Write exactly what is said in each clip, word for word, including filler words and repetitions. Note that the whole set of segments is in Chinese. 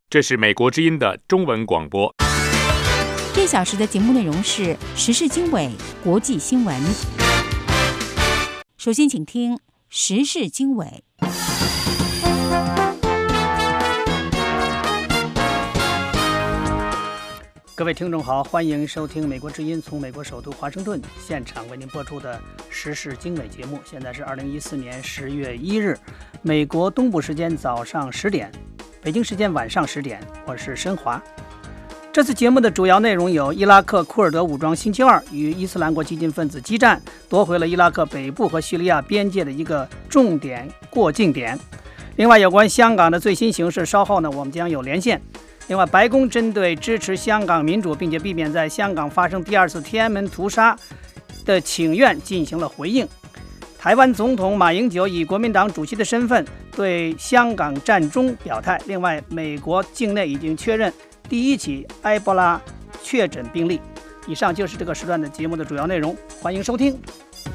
这是美国之音的中文广播。 这小时的节目内容是时事经纬、国际新闻。首先，请听时事经纬。 各位听众好，欢迎收听美国之音从美国首都华盛顿现场为您播出的时事经纬节目。现在是二零一四年十月一日，美国东部时间早上十点，北京时间晚上十点，我是申华。这次节目的主要内容有：伊拉克库尔德武装星期二与伊斯兰国激进分子激战，夺回了伊拉克北部和叙利亚边界的一个重点过境点。另外，有关香港的最新形势，稍后呢我们将有连线。另外，白宫针对支持香港民主并且避免在香港发生第二次天安门屠杀的请愿进行了回应。台湾总统马英九以国民党主席的身份对香港战中表态。另外，美国境内已经确认第一起埃博拉确诊病例。以上就是这个时段的节目的主要内容，欢迎收听。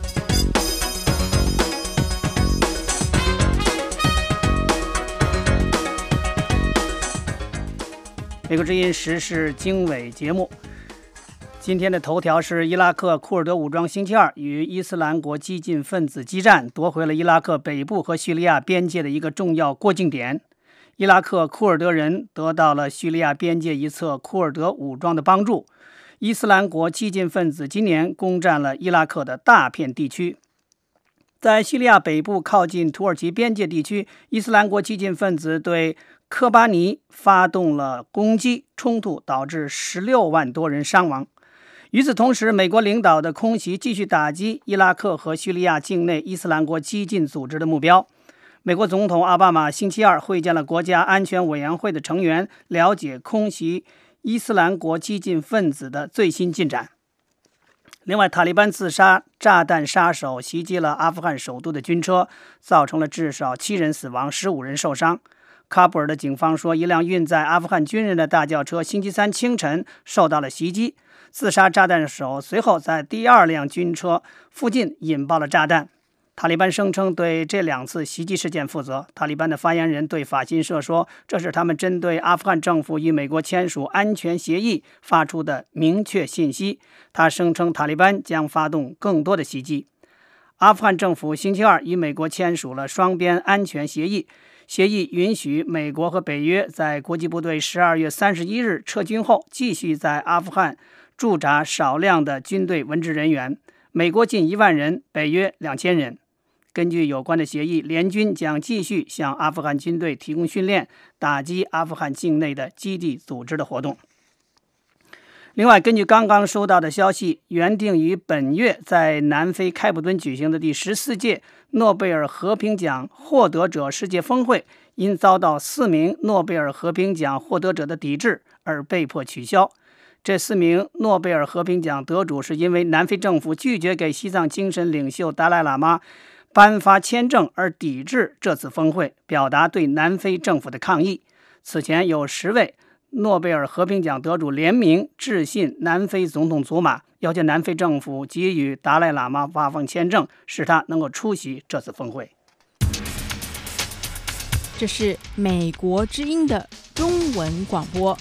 美国之音时事经纬节目，今天的头条是伊拉克库尔德武装星期二与伊斯兰国激进分子激战，夺回了伊拉克北部和叙利亚边界的一个重要过境点。伊拉克库尔德人得到了叙利亚边界一侧库尔德武装的帮助。伊斯兰国激进分子今年攻占了伊拉克的大片地区。在叙利亚北部靠近土耳其边界地区，伊斯兰国激进分子对科巴尼发动了攻击，冲突导致十六万多人伤亡。与此同时，美国领导的空袭继续打击伊拉克和叙利亚境内伊斯兰国激进组织的目标。美国总统奥巴马星期二会见了国家安全委员会的成员，了解空袭伊斯兰国激进分子的最新进展。另外，塔利班自杀炸弹杀手袭击了阿富汗首都的军车，造成了至少七人死亡，十五人受伤。喀布尔的警方说，一辆运载阿富汗军人的大轿车星期三清晨受到了袭击，自杀炸弹手随后在第二辆军车附近引爆了炸弹。塔利班声称对这两次袭击事件负责。塔利班的发言人对法新社说，这是他们针对阿富汗政府与美国签署安全协议发出的明确信息。他声称塔利班将发动更多的袭击。阿富汗政府星期二与美国签署了双边安全协议，协议允许美国和北约在国际部队十二月三十一日撤军后，继续在阿富汗驻扎少量的军队文职人员，美国近一万人，北约两千人。根据有关的协议，联军将继续向阿富汗军队提供训练，打击阿富汗境内的基地组织的活动。另外，根据刚刚收到的消息，原定于本月在南非开普敦举行的第十四届诺贝尔和平奖获得者世界峰会，因遭到四名诺贝尔和平奖获得者的抵制而被迫取消。这四名诺贝尔和平奖得主是因为南非政府拒绝给西藏精神领袖达赖喇嘛颁发签证而抵制这次峰会，表达对南非政府的抗议。此前有十位诺贝尔和平奖得主联名致信南非总统祖马，要求南非政府给予达赖喇嘛发放签证，使他能够出席这次峰会。 这是美国之音的中文广播。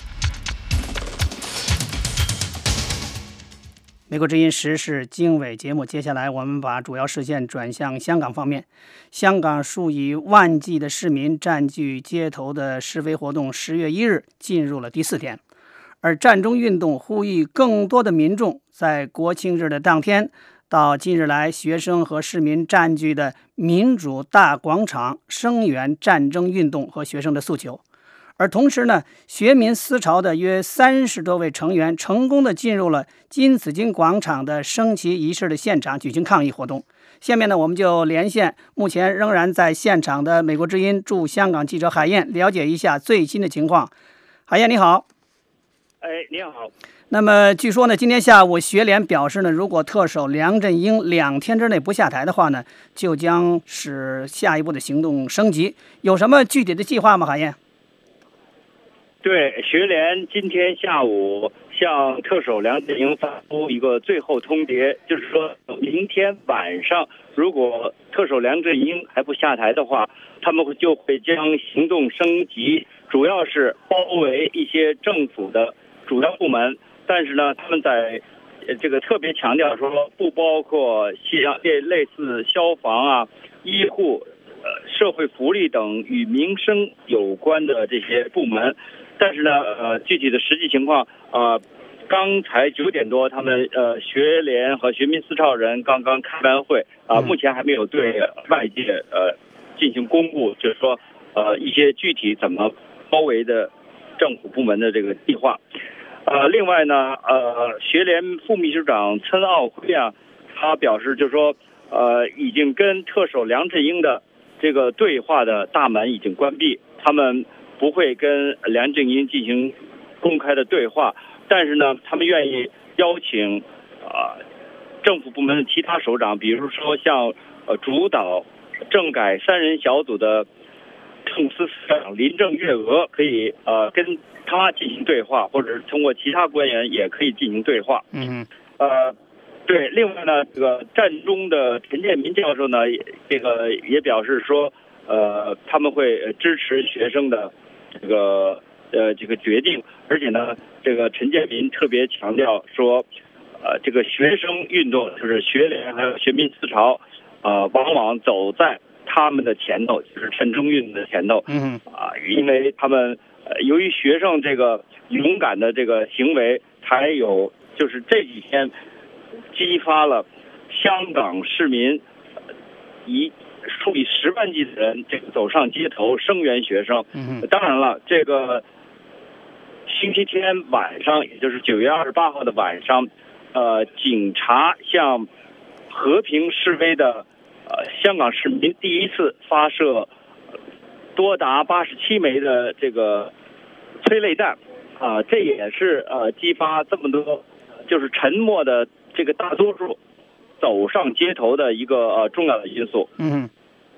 美国之音时事经纬节目，接下来我们把主要视线转向香港方面。香港数以万计的市民占据街头的示威活动，十月一日进入了第四天，而战中运动呼吁更多的民众在国庆日的当天到近日来学生和市民占据的民主大广场声援战争运动和学生的诉求。而同时呢，学民思潮的约三十多位成员成功的进入了金紫荆广场的升旗仪式的现场举行抗议活动。下面呢，我们就连线目前仍然在现场的美国之音驻香港记者海燕，了解一下最新的情况。海燕你好。 哎，你好。 那么据说呢，今天下午学联表示呢，如果特首梁振英两天之内不下台的话呢，就将使下一步的行动升级。有什么具体的计划吗，海燕？ 对，学联今天下午向特首梁振英发出一个最后通牒，就是说明天晚上如果特首梁振英还不下台的话，他们就会将行动升级主要是包围一些政府的主要部门，但是呢，他们在这个特别强调说，不包括像类类似消防啊、医护、呃社会福利等与民生有关的这些部门。但是呢，呃，具体的实际情况，呃，刚才九点多，他们呃学联和学民思潮人刚刚开完会啊、呃，目前还没有对外界呃进行公布，就是说呃一些具体怎么包围的政府部门的这个计划。呃，另外呢，呃，学联副秘书长岑奥辉啊，他表示就是说，呃，已经跟特首梁振英的这个对话的大门已经关闭，他们不会跟梁振英进行公开的对话，但是呢，他们愿意邀请啊、呃、政府部门的其他首长，比如说像呃主导政改三人小组的政司司长林郑月娥，可以呃跟他进行对话，或者是通过其他官员也可以进行对话。 嗯， 呃，对。另外呢，这个战中的陈建民教授呢，这个也表示说，呃，他们会支持学生的这个呃这个决定，而且呢，这个陈建民特别强调说，呃，这个学生运动就是学联还有学民思潮，呃，往往走在他们的前头，就是陈中运动的前头。 嗯， 啊，因为他们。呃，由于学生这个勇敢的这个行为，才有就是这几天激发了香港市民以数以十万计的人这个走上街头声援学生。 嗯， 当然了，这个星期天晚上，也就是九月二十八号的晚上，呃，警察向和平示威的呃香港市民第一次发射多达八十七枚的这个催泪弹，啊、呃，这也是呃激发这么多就是沉默的这个大多数走上街头的一个呃重要的因素。 嗯。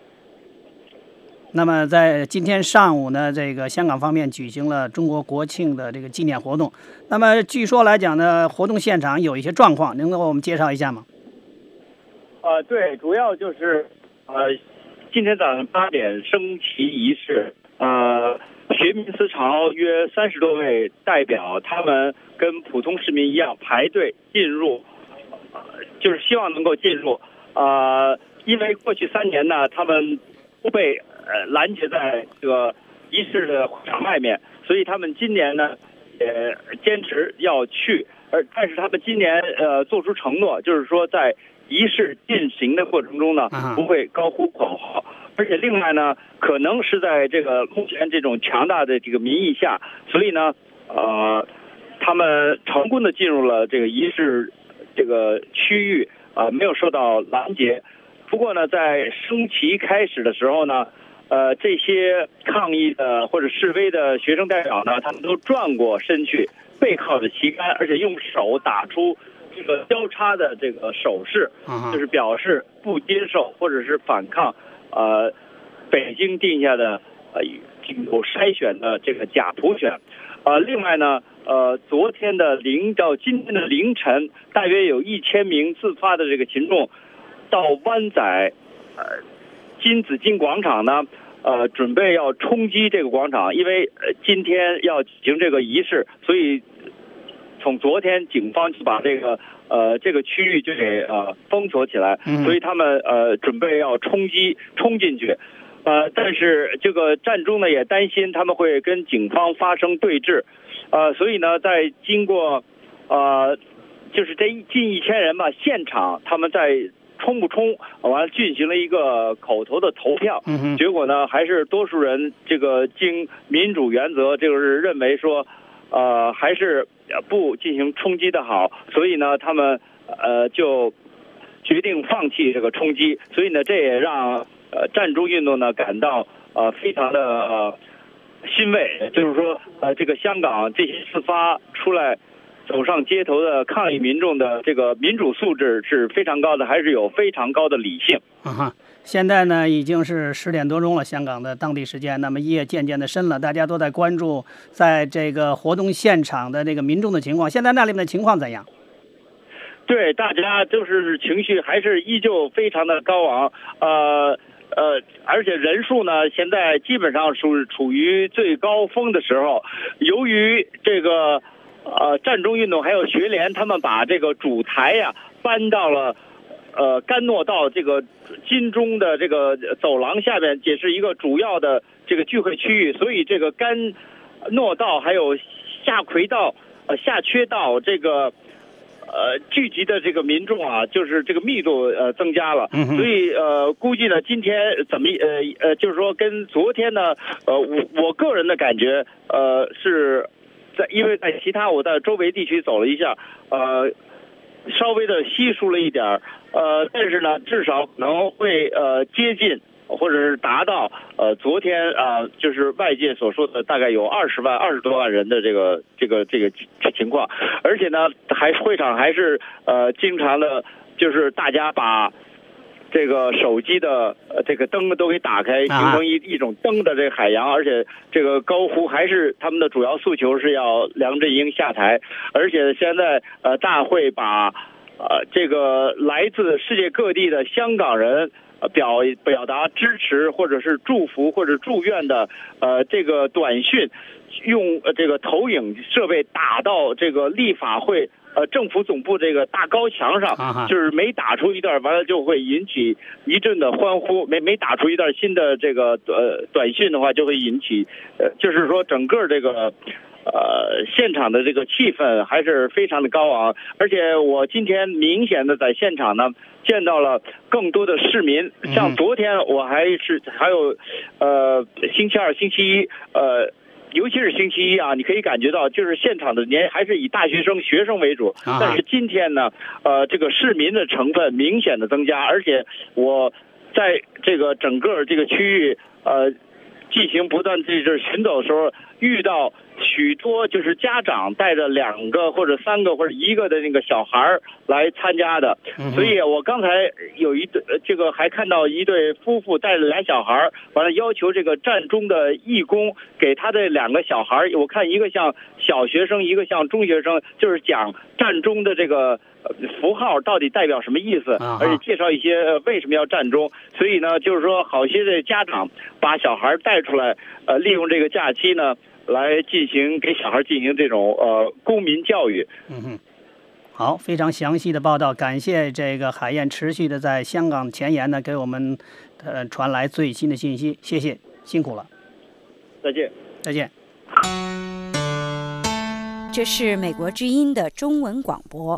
那么在今天上午呢，这个香港方面举行了中国国庆的这个纪念活动。那么据说来讲呢，活动现场有一些状况，能给我们介绍一下吗？ 呃，对，主要就是呃。今天早上八点升旗仪式，呃，学民思潮约三十多位代表，他们跟普通市民一样排队进入，呃，就是希望能够进入。呃，因为过去三年呢，他们都被呃拦截在这个仪式的会场外面，所以他们今年呢也坚持要去，而但是他们今年呃做出承诺，就是说在仪式进行的过程中呢，不会高呼口号，而且另外呢，可能是在这个目前这种强大的这个民意下，所以呢，呃，他们成功的进入了这个仪式这个区域，啊、呃，没有受到拦截。不过呢，在升旗开始的时候呢，呃，这些抗议的或者示威的学生代表呢，他们都转过身去，背靠着旗杆，而且用手打出这个交叉的这个手势，就是表示不接受或者是反抗，呃，北京定下的呃有筛选的这个假普选，呃，另外呢，呃，昨天的零到今天的凌晨，大约有一千名自发的这个群众到湾仔呃金紫荆广场呢，呃，准备要冲击这个广场，因为呃今天要举行这个仪式，所以从昨天警方就把这个呃这个区域就给呃封锁起来，所以他们呃准备要冲击冲进去，呃，但是这个战中呢也担心他们会跟警方发生对峙，呃，所以呢在经过呃就是这近一千人吧，现场他们在冲不冲完了进行了一个口头的投票， 嗯、 结果呢还是多数人这个经民主原则就是认为说呃还是不进行冲击的好，所以呢他们呃就决定放弃这个冲击，所以呢这也让呃战中运动呢感到呃非常的呃欣慰，就是说呃这个香港这些自发出来走上街头的抗议民众的这个民主素质是非常高的，还是有非常高的理性。 啊，现在呢已经是十点多钟了，香港的当地时间。那么夜渐渐的深了，大家都在关注在这个活动现场的这个民众的情况。现在那里面的情况怎样？ 对，大家就是情绪还是依旧非常的高昂。呃， 呃，而且人数呢，现在基本上是处于最高峰的时候。由于这个呃战中运动还有学联，他们把这个主台呀、啊、搬到了呃甘诺道这个金钟的这个走廊下面，也是一个主要的这个聚会区域，所以这个甘诺道还有下奎道、呃下缺道这个。呃，聚集的这个民众啊，就是这个密度呃增加了， 嗯、 所以呃估计呢，今天怎么呃呃，就是说跟昨天呢，呃我我个人的感觉呃是在，因为在其他我在周围地区走了一下，呃稍微的稀疏了一点呃，但是呢，至少可能会呃接近。或者是达到呃昨天啊、呃，就是外界所说的大概有二十万、二十多万人的这个这个这个情况，而且呢，还会场还是呃经常的，就是大家把这个手机的呃这个灯都给打开，形成一一种灯的这个海洋，而且这个高呼还是他们的主要诉求是要梁振英下台，而且现在呃大会把呃这个来自世界各地的香港人。表表达支持或者是祝福或者祝愿的呃这个短讯，用呃这个投影设备打到这个立法会呃政府总部这个大高墙上，就是每打出一段，完了就会引起一阵的欢呼；每每打出一段新的这个呃短讯的话，就会引起呃就是说整个这个。呃，现场的这个气氛还是非常的高昂，而且我今天明显的在现场呢见到了更多的市民，像昨天我还是还有，呃，星期二、星期一，呃，尤其是星期一啊，你可以感觉到就是现场的年还是以大学生、学生为主，但是今天呢，呃，这个市民的成分明显的增加，而且我在这个整个这个区域，呃。进行不断这这行走的时候，遇到许多就是家长带着两个或者三个或者一个的那个小孩来参加的，所以我刚才有一对这个还看到一对夫妇带着俩小孩，完了要求这个战中的义工给他的两个小孩，我看一个像小学生，一个像中学生，就是讲战中的这个符号到底代表什么意思，而且介绍一些为什么要战中。所以呢，就是说好些的家长把小孩带出来，呃，利用这个假期呢，来进行给小孩进行这种呃公民教育。 嗯哼，好，非常详细的报道，感谢这个海燕持续的在香港前沿呢给我们呃传来最新的信息，谢谢，辛苦了。 再见。 再见。 这是美国之音的中文广播。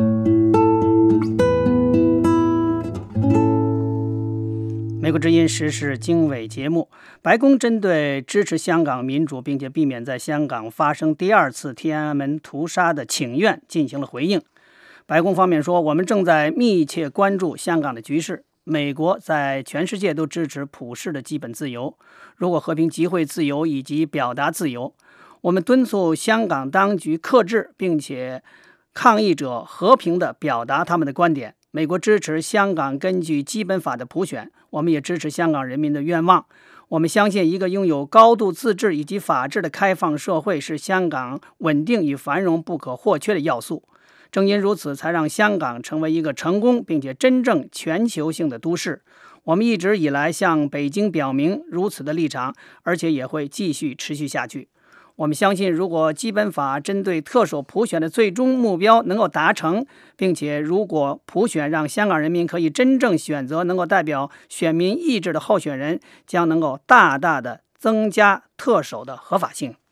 美国之音时事经纬节目，白宫针对支持香港民主并且避免在香港发生第二次天安门屠杀的请愿进行了回应。白宫方面说，我们正在密切关注香港的局势。美国在全世界都支持普世的基本自由，如果和平集会自由以及表达自由。我们敦促香港当局克制，并且抗议者和平地表达他们的观点。美国支持香港根据基本法的普选，我们也支持香港人民的愿望。我们相信一个拥有高度自治以及法治的开放社会是香港稳定与繁荣不可或缺的要素。正因如此，才让香港成为一个成功并且真正全球性的都市。我们一直以来向北京表明如此的立场，而且也会继续持续下去。我们相信，如果基本法针对特首普选的最终目标能够达成，并且如果普选让香港人民可以真正选择能够代表选民意志的候选人，将能够大大的增加特首的合法性。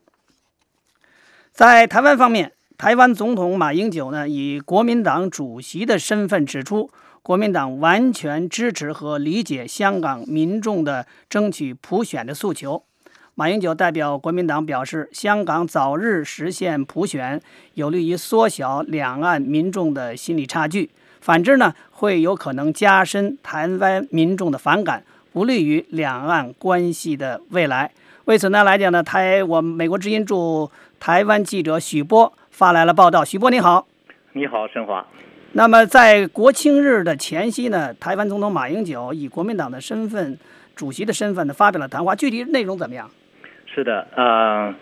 在台湾方面，台湾总统马英九呢，以国民党主席的身份指出，国民党完全支持和理解香港民众的争取普选的诉求。马英九代表国民党表示，香港早日实现普选，有利于缩小两岸民众的心理差距；反之呢，会有可能加深台湾民众的反感，不利于两岸关系的未来。为此呢来讲呢，台我美国之音驻台湾记者许波发来了报道。许波你好。 你好，申华。 那么在国庆日的前夕呢，台湾总统马英九以国民党的身份、主席的身份呢发表了谈话，具体内容怎么样？ 是的，呃，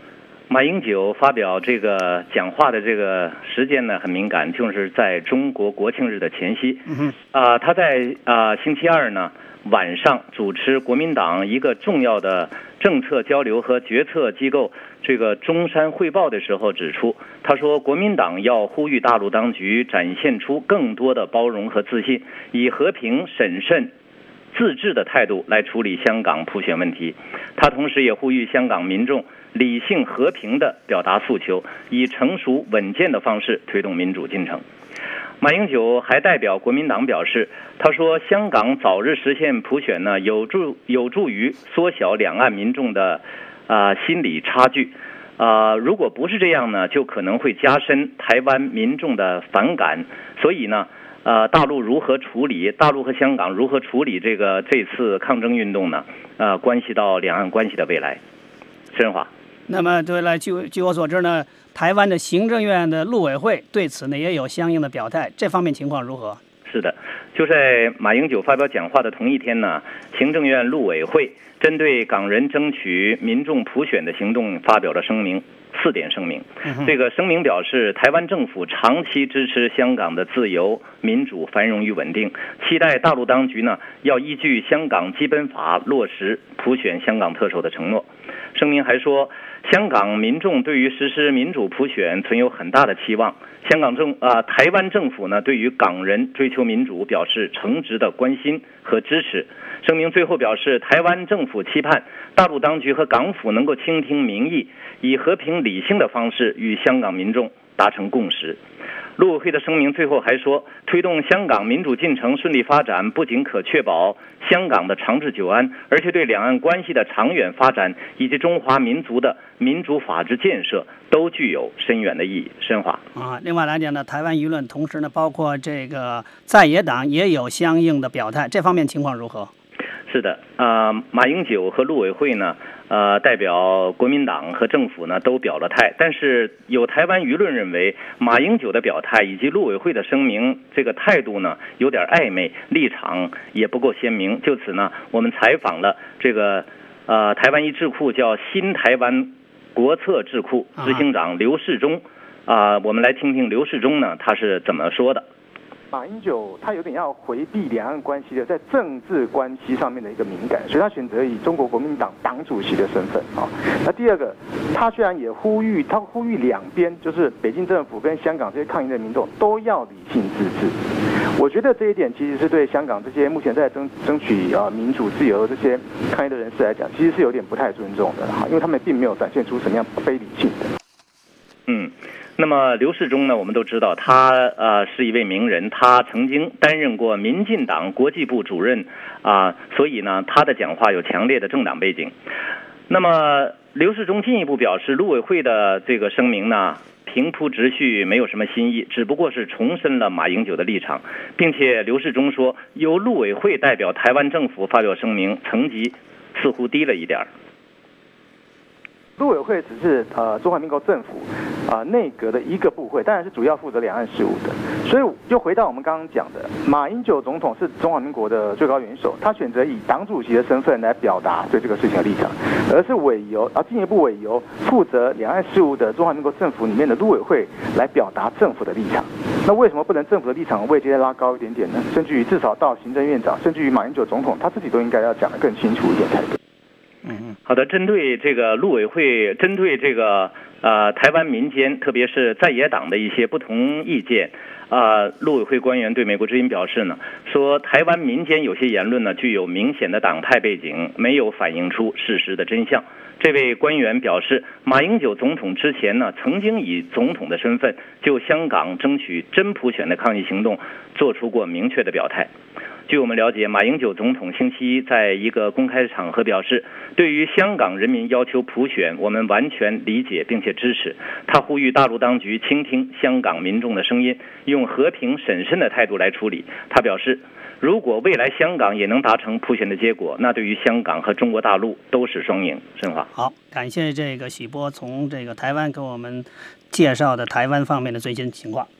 马英九发表这个讲话的这个时间呢很敏感，就是在中国国庆日的前夕。 嗯啊、呃，他在啊、呃、星期二呢晚上主持国民党一个重要的政策交流和决策机构这个中山汇报的时候指出，他说国民党要呼吁大陆当局展现出更多的包容和自信，以和平、审慎、自治的态度来处理香港普选问题。他同时也呼吁香港民众理性和平地表达诉求，以成熟稳健的方式推动民主进程。马英九还代表国民党表示，他说香港早日实现普选呢，有助有助于缩小两岸民众的啊、呃、心理差距。啊、呃，如果不是这样呢，就可能会加深台湾民众的反感。所以呢，呃，大陆如何处理，大陆和香港如何处理这个这次抗争运动呢？呃，关系到两岸关系的未来。申华。 那么对了，据据我所知呢，台湾的行政院的陆委会对此呢也有相应的表态，这方面情况如何？ 是的，就在马英九发表讲话的同一天呢，行政院陆委会针对港人争取民众普选的行动发表了声明，四点声明。这个声明表示，台湾政府长期支持香港的自由、民主、繁荣与稳定，期待大陆当局呢要依据香港基本法落实普选香港特首的承诺。声明还说，香港民众对于实施民主普选存有很大的期望。香港政啊、呃，台湾政府呢，对于港人追求民主表示诚挚的关心和支持。声明最后表示，台湾政府期盼大陆当局和港府能够倾听民意，以和平理性的方式与香港民众达成共识。陆委会的声明最后还说，推动香港民主进程顺利发展，不仅可确保香港的长治久安，而且对两岸关系的长远发展以及中华民族的民主法治建设都具有深远的意义。深化啊，另外来讲呢，台湾舆论同时呢，包括这个在野党也有相应的表态，这方面情况如何？ 是的，呃，马英九和陆委会呢，呃，代表国民党和政府呢都表了态，但是有台湾舆论认为，马英九的表态以及陆委会的声明，这个态度呢有点暧昧，立场也不够鲜明。就此呢，我们采访了这个呃台湾一智库叫新台湾国策智库执行长刘世忠啊、呃，我们来听听刘世忠呢他是怎么说的。 马英九他有点要回避两岸关系的在政治关系上面的一个敏感，所以他选择以中国国民党党主席的身份啊。那第二个，他虽然也呼吁，他呼吁两边就是北京政府跟香港这些抗议的民众都要理性自治。我觉得这一点其实是对香港这些目前在争争取啊民主自由这些抗议的人士来讲，其实是有点不太尊重的哈，因为他们并没有展现出什么样非理性的。 嗯。那么刘世忠呢，我们都知道他呃是一位名人，他曾经担任过民进党国际部主任啊、呃，所以呢他的讲话有强烈的政党背景。那么刘世忠进一步表示，陆委会的这个声明呢平铺直叙，没有什么新意，只不过是重申了马英九的立场，并且刘世忠说，由陆委会代表台湾政府发表声明，层级似乎低了一点。 陆委会只是呃中华民国政府啊、呃、内阁的一个部会，当然是主要负责两岸事务的。所以又回到我们刚刚讲的，马英九总统是中华民国的最高元首，他选择以党主席的身份来表达对这个事情的立场，而是委由啊进一步委由负责两岸事务的中华民国政府里面的陆委会来表达政府的立场。那为什么不能政府的立场位阶再拉高一点点呢？甚至于至少到行政院长，甚至于马英九总统他自己都应该要讲得更清楚一点才对。 嗯，好的。针对这个陆委会，针对这个呃台湾民间，特别是在野党的一些不同意见，呃，陆委会官员对美国之音表示呢，说台湾民间有些言论呢具有明显的党派背景，没有反映出事实的真相。这位官员表示，马英九总统之前呢曾经以总统的身份就香港争取真普选的抗议行动做出过明确的表态。据我们了解，马英九总统星期一在一个公开场合表示，对于香港人民要求普选，我们完全理解并且支持。他呼吁大陆当局倾听香港民众的声音，用和平审慎的态度来处理。他表示，如果未来香港也能达成普选的结果，那对于香港和中国大陆都是双赢。申华， 好，感谢这个许波从这个台湾给我们介绍的台湾方面的最新情况。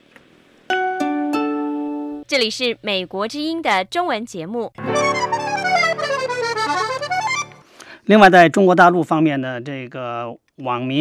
这里是美国之音的中文节目。 另外，在中国大陆方面呢，这个网民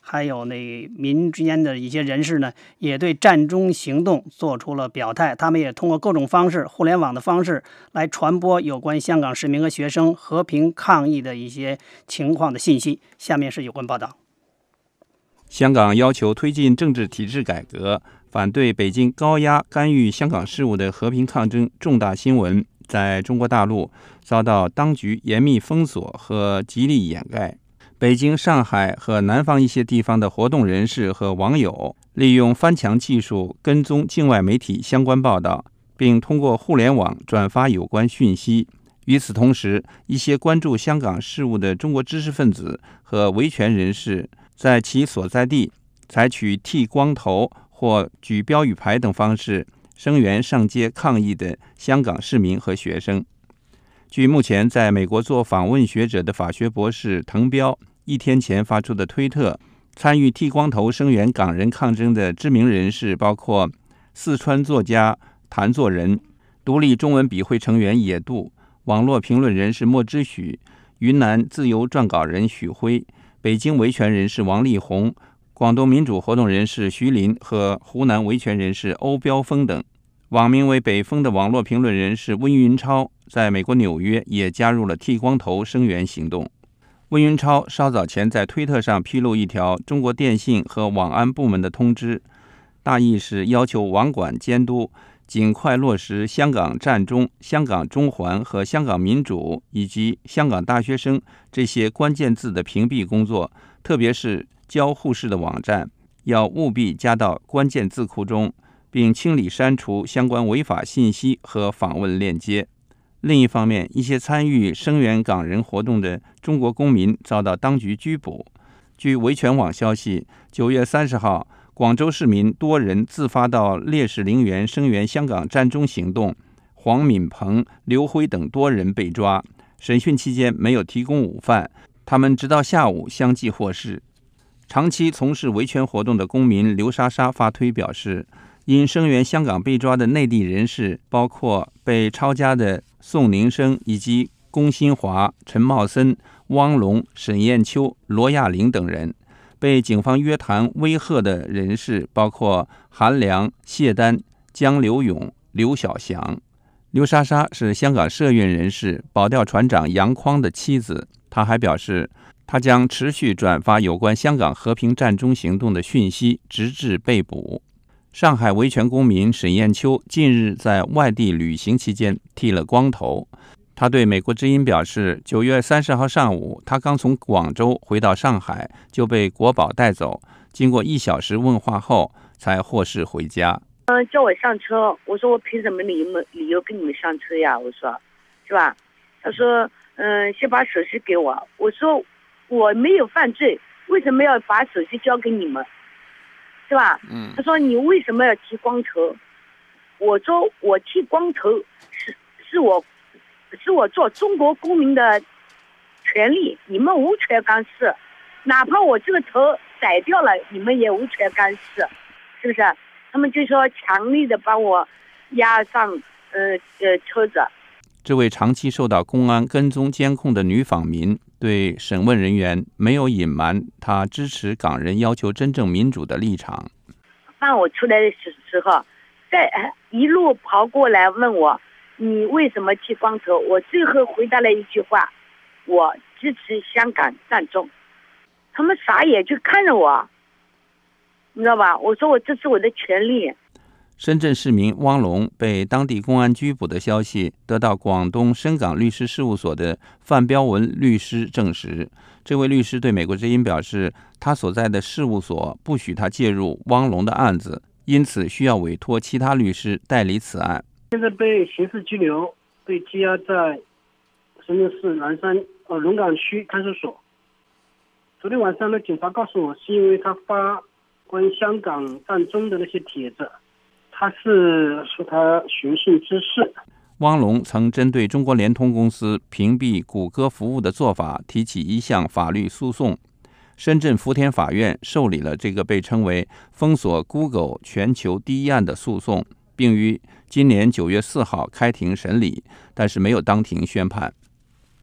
还有那民之间的一些人士呢，也对战中行动做出了表态。他们也通过各种方式，互联网的方式来传播有关香港市民和学生和平抗议的一些情况的信息。下面是有关报道。 香港要求推进政治体制改革，反对北京高压干预香港事务的和平抗争重大新闻，在中国大陆遭到当局严密封锁和极力掩盖。北京、上海和南方一些地方的活动人士和网友利用翻墙技术跟踪境外媒体相关报道，并通过互联网转发有关讯息。与此同时，一些关注香港事务的中国知识分子和维权人士在其所在地采取剃光头或举标语牌等方式声援上街抗议的香港市民和学生。据目前在美国做访问学者的法学博士滕彪一天前发出的推特，参与剃光头声援港人抗争的知名人士包括四川作家谭作人、独立中文笔会成员野渡、网络评论人士莫之许、云南自由撰稿人许辉、北京维权人士王力宏、广东民主活动人士徐林和湖南维权人士欧标峰等。网名为北风的网络评论人士温云超在美国纽约也加入了剃光头声援行动。温云超稍早前在推特上披露一条中国电信和网安部门的通知，大意是要求网管监督尽快落实香港战中、香港中环和香港民主以及香港大学生这些关键字的屏蔽工作，特别是交互式的网站要务必加到关键字库中，并清理删除相关违法信息和访问链接。另一方面，一些参与声援港人活动的中国公民遭到当局拘捕。据维权网消息，九月三十号，广州市民多人自发到烈士陵园声援香港战中行动，黄敏鹏、刘辉等多人被抓，审讯期间没有提供午饭，他们直到下午相继获释。长期从事维权活动的公民刘莎莎发推表示，因声援香港被抓的内地人士包括被抄家的宋宁生以及龚新华、陈茂森、汪龙、沈艳秋、罗亚玲等人。被警方约谈威吓的人士包括韩良、谢丹、江流勇、刘小祥。刘莎莎是香港社运人士保钓船长杨匡的妻子，她还表示，她将持续转发有关香港和平战中行动的讯息，直至被捕。上海维权公民沈艳秋近日在外地旅行期间剃了光头。他对美国之音表示，九月三十号上午，他刚从广州回到上海，就被国保带走。经过一小时问话后，才获释回家。 嗯、呃，叫我上车，我说我凭什么理由理由跟你们上车呀？我说，是吧？他说，嗯、呃，先把手机给我。我说我没有犯罪，为什么要把手机交给你们？是吧？嗯。他说你为什么要剃光头？我说我剃光头是是我。是我做中国公民的权利，你们无权干涉，哪怕我这个头宰掉了，你们也无权干涉，是不是？他们就说强力的把我押上呃呃车子。 这位长期受到公安跟踪监控的女访民对审问人员没有隐瞒她支持港人要求真正民主的立场。 放我出来的时候，在一路跑过来问我，你为什么剃光头？我最后回答了一句话，我支持香港战中。他们傻眼就看着我，你知道吧？我说我这是我的权利。 深圳市民汪龙被当地公安拘捕的消息得到广东深港律师事务所的范彪文律师证实。这位律师对美国之音表示，他所在的事务所不许他介入汪龙的案子，因此需要委托其他律师代理此案。 现在被刑事拘留，被羁押在深圳市南山呃龙岗区看守所。昨天晚上呢，警察告诉我，是因为他发关于香港战中的那些帖子，他是说他寻衅滋事。 汪龙曾针对中国联通公司屏蔽谷歌服务的做法提起一项法律诉讼。深圳福田法院受理了这个被称为封锁 Google 全球第一案的诉讼，并于今年九月四号开庭审理，但是没有当庭宣判。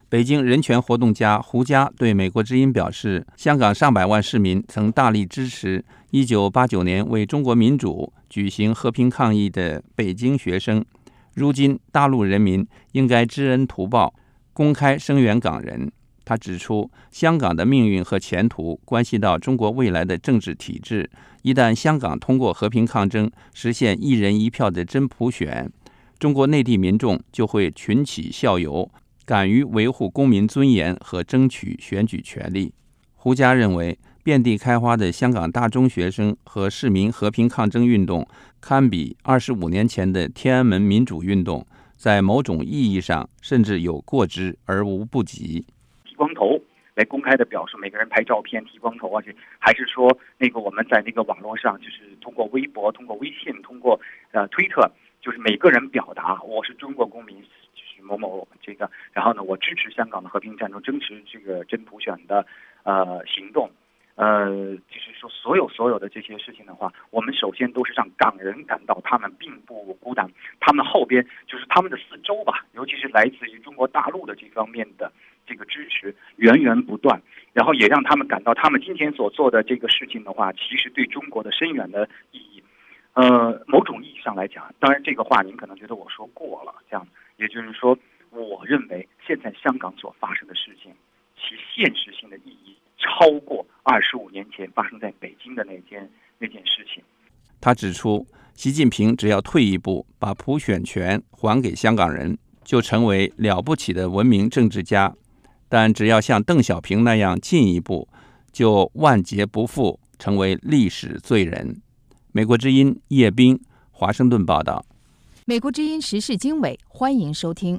北京人权活动家胡佳对美国之音表示，香港上百万市民曾大力支持一九八九年为中国民主举行和平抗议的北京学生，如今大陆人民应该知恩图报，公开声援港人。他指出，香港的命运和前途关系到中国未来的政治体制，一旦香港通过和平抗争实现一人一票的真普选，中国内地民众就会群起效尤，敢于维护公民尊严和争取选举权利。胡佳认为，遍地开花的香港大中学生和市民和平抗争运动，堪比二十五年前的天安门民主运动，在某种意义上甚至有过之而无不及。 剃光头来公开的表示每个人拍照片剃光头啊，还是说那个我们在那个网络上，就是通过微博、通过微信、通过呃推特，就是每个人表达我是中国公民，就是某某这个，然后呢，我支持香港的和平战争，支持这个真普选的呃行动。呃，就是说，所有所有的这些事情的话，我们首先都是让港人感到他们并不孤单，他们后边就是他们的四周吧，尤其是来自于中国大陆的这方面的这个支持源源不断，然后也让他们感到他们今天所做的这个事情的话，其实对中国的深远的意义。呃，某种意义上来讲，当然这个话您可能觉得我说过了，这样，也就是说，我认为现在香港所发生的事情，其现实性的意义超过二十五年前发生在北京的那件那件事情。 他指出，习近平只要退一步，把普选权还给香港人，就成为了不起的文明政治家；但只要像邓小平那样进一步，就万劫不复，成为历史罪人。美国之音叶斌，华盛顿报道。 美国之音时事经纬，欢迎收听。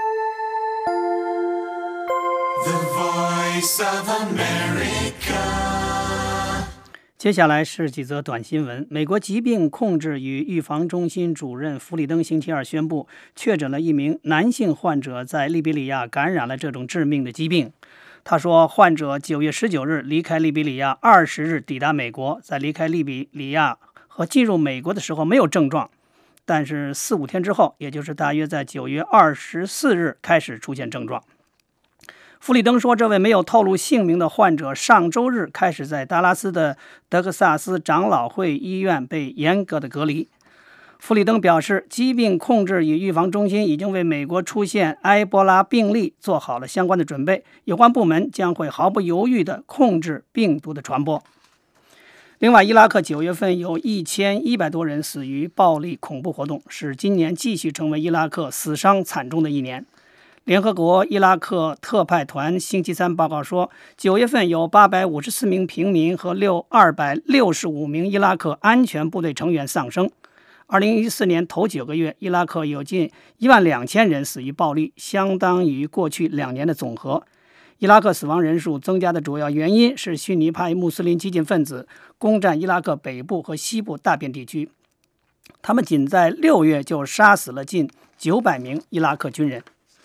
The Voice of America。 接下来是几则短新闻。美国疾病控制与预防中心主任弗里登星期二宣布，确诊了一名男性患者在利比里亚感染了这种致命的疾病。他说，患者九月十九日离开利比里亚，二十日抵达美国，在离开利比里亚和进入美国的时候没有症状，但是四五天之后，也就是大约在九月二十四日开始出现症状。弗里登说，这位没有透露姓名的患者上周日开始在达拉斯的德克萨斯长老会医院被严格的隔离。弗里登表示，疾病控制与预防中心已经为美国出现埃博拉病例做好了相关的准备，有关部门将会毫不犹豫地控制病毒的传播。另外，伊拉克九月份有一千一百多人死于暴力恐怖活动，使今年继续成为伊拉克死伤惨重的一年。联合国伊拉克特派团星期三报告说，九月份有八百五十四名平民和二百六十五名伊拉克安全部队成员丧生。二零一四年头九个月，伊拉克有近一万两千人死于暴力，相当于过去两年的总和。伊拉克死亡人数增加的主要原因是逊尼派穆斯林激进分子攻占伊拉克北部和西部大片地区，他们仅在六月就杀死了近九百名伊拉克军人。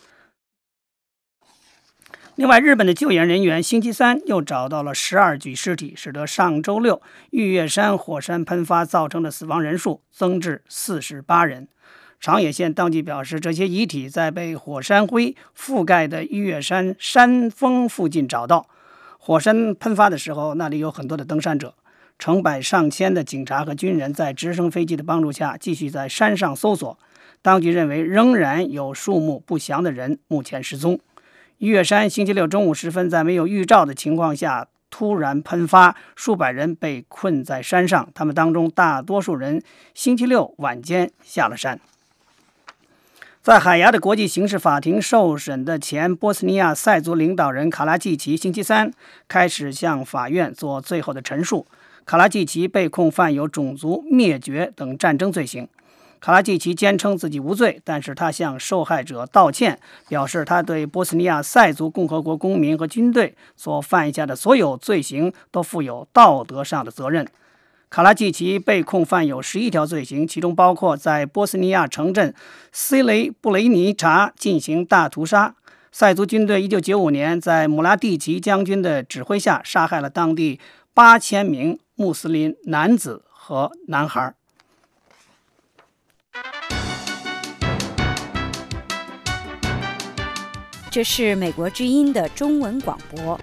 另外，日本的救援人员星期三又找到了十二具尸体，使得上周六玉月山火山喷发造成的死亡人数增至四十八人。长野县当局表示，这些遗体在被火山灰覆盖的玉月山山峰附近找到。火山喷发的时候，那里有很多的登山者，成百上千的警察和军人在直升飞机的帮助下继续在山上搜索。当局认为仍然有数目不详的人目前失踪。玉月山星期六中午时分，在没有预兆的情况下突然喷发，数百人被困在山上，他们当中大多数人星期六晚间下了山。在海牙的国际刑事法庭受审的前波斯尼亚塞族领导人卡拉季奇星期三开始向法院做最后的陈述。卡拉季奇被控犯有种族灭绝等战争罪行。卡拉季奇坚称自己无罪，但是他向受害者道歉，表示他对波斯尼亚塞族共和国公民和军队所犯下的所有罪行都负有道德上的责任。卡拉季奇被控犯有十一条罪行，其中包括在波斯尼亚城镇斯雷布雷尼察进行大屠杀。塞族军队一九九五年在姆拉蒂奇将军的指挥下杀害了当地八千名穆斯林男子和男孩。 这是美国之音的中文广播。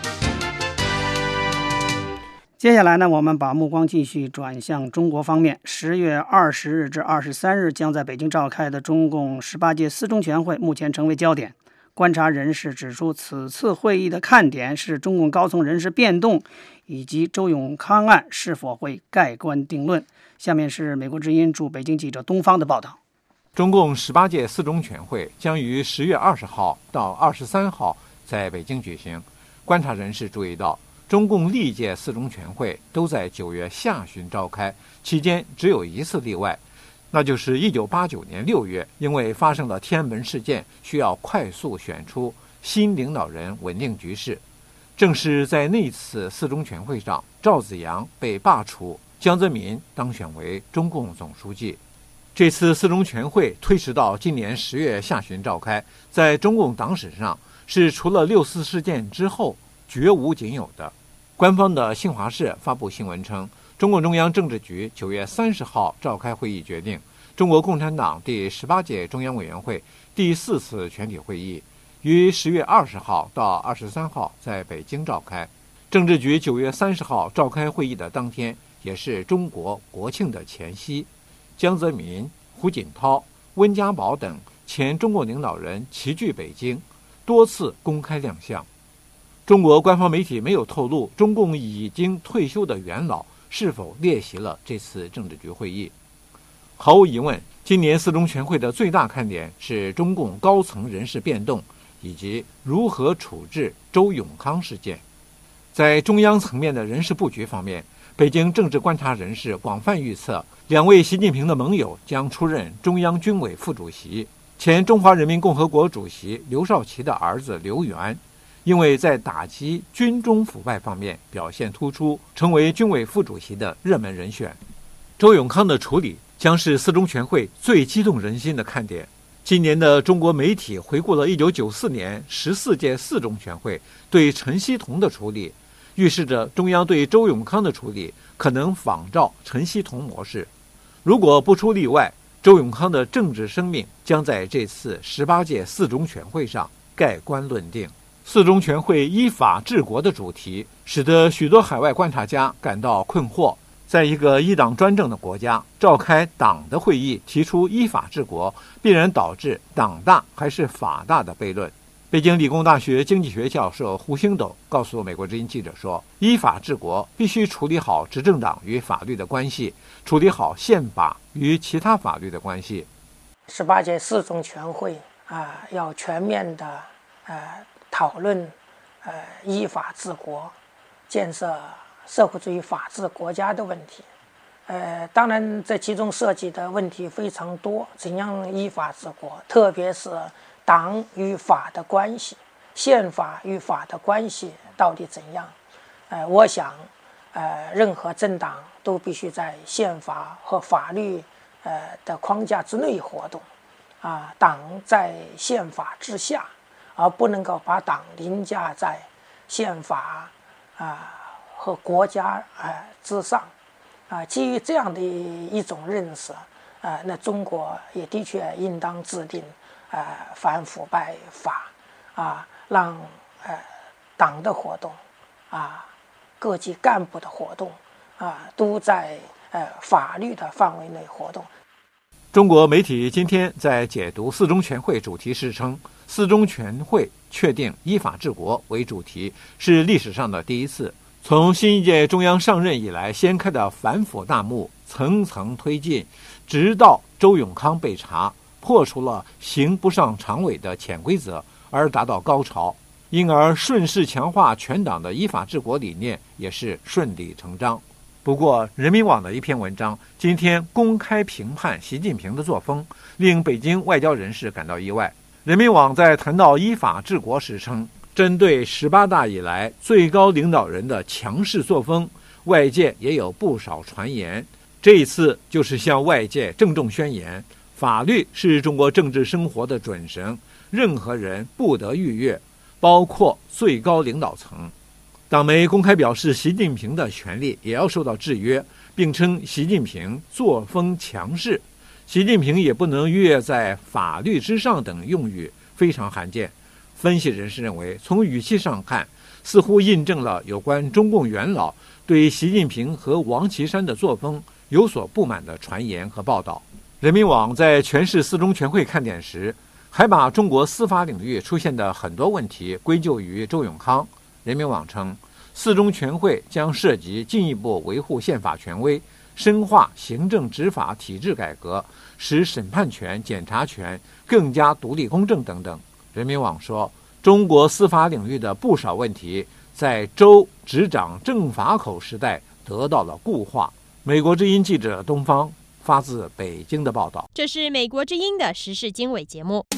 接下来呢，我们把目光继续转向中国方面。十月二十日至二十三日将在北京召开的中共十八届四中全会目前成为焦点。观察人士指出，此次会议的看点是中共高层人事变动以及周永康案是否会盖棺定论。下面是美国之音驻北京记者东方的报道。 中共十八届四中全会将于十月二十号到二十三号在北京举行。观察人士注意到，中共历届四中全会都在九月下旬召开，期间只有一次例外，那就是一九八九年六月，因为发生了天安门事件，需要快速选出新领导人稳定局势。正是在那次四中全会上，赵紫阳被罢黜，江泽民当选为中共总书记。这次四中全会推迟到今年十月下旬召开，在中共党史上是除了六四事件之后绝无仅有的。官方的新华社发布新闻称，中共中央政治局九月三十号召开会议，决定中国共产党第十八届中央委员会第四次全体会议于十月二十号到二十三号在北京召开。政治局九月三十号召开会议的当天，也是中国国庆的前夕。江泽民、胡锦涛、温家宝等前中共领导人齐聚北京，多次公开亮相。中国官方媒体没有透露中共已经退休的元老是否列席了这次政治局会议。毫无疑问，今年四中全会的最大看点是中共高层人事变动以及如何处置周永康事件。在中央层面的人事布局方面，北京政治观察人士广泛预测，两位习近平的盟友将出任中央军委副主席。前中华人民共和国主席刘少奇的儿子刘源，因为在打击军中腐败方面表现突出，成为军委副主席的热门人选。周永康的处理将是四中全会最激动人心的看点。今年的中国媒体回顾了一九九四年十四届四中全会对陈锡同的处理，预示着中央对周永康的处理可能仿照陈锡同模式。如果不出例外，周永康的政治生命将在这次十八届四中全会上盖棺论定。四中全会依法治国的主题，使得许多海外观察家感到困惑。在一个一党专政的国家，召开党的会议，提出依法治国，必然导致党大还是法大的悖论。北京理工大学经济学教授胡星斗告诉美国之音记者说，依法治国必须处理好执政党与法律的关系，处理好宪法与其他法律的关系。 十八届四中全会啊、呃，要全面的呃讨论呃依法治国，建设社会主义法治国家的问题。呃，当然这其中涉及的问题非常多，怎样依法治国，特别是党与法的关系，宪法与法的关系到底怎样？呃，我想，呃，任何政党都必须在宪法和法律呃的框架之内活动，啊、呃，党在宪法之下，而不能够把党凌驾在宪法啊、呃、和国家呃之上。啊、呃，基于这样的一种认识，呃，那中国也的确应当制定呃反腐败法，啊、呃，让呃党的活动，啊、呃，各级干部的活动，啊、呃，都在呃法律的范围内活动。 中国媒体今天在解读四中全会主题时称，四中全会确定依法治国为主题是历史上的第一次。从新一届中央上任以来掀开的反腐大幕层层推进，直到周永康被查，破除了刑不上常委的潜规则，而达到高潮，因而顺势强化全党的依法治国理念也是顺理成章。不过人民网的一篇文章今天公开评判习近平的作风，令北京外交人士感到意外。人民网在谈到依法治国时称，针对十八大以来最高领导人的强势作风，外界也有不少传言。这一次就是向外界郑重宣言，法律是中国政治生活的准绳，任何人不得逾越，包括最高领导层。党媒公开表示，习近平的权力也要受到制约，并称习近平作风强势，习近平也不能越在法律之上等用语非常罕见。 分析人士认为，从语气上看，似乎印证了有关中共元老对习近平和王岐山的作风有所不满的传言和报道。人民网在诠释四中全会看点时，还把中国司法领域出现的很多问题归咎于周永康。人民网称，四中全会将涉及进一步维护宪法权威，深化行政执法体制改革，使审判权、检察权更加独立公正等等。人民网说，中国司法领域的不少问题在周执掌政法口时代得到了固化。美国之音记者东方发自北京的报道。 这是美国之音的时事经纬节目。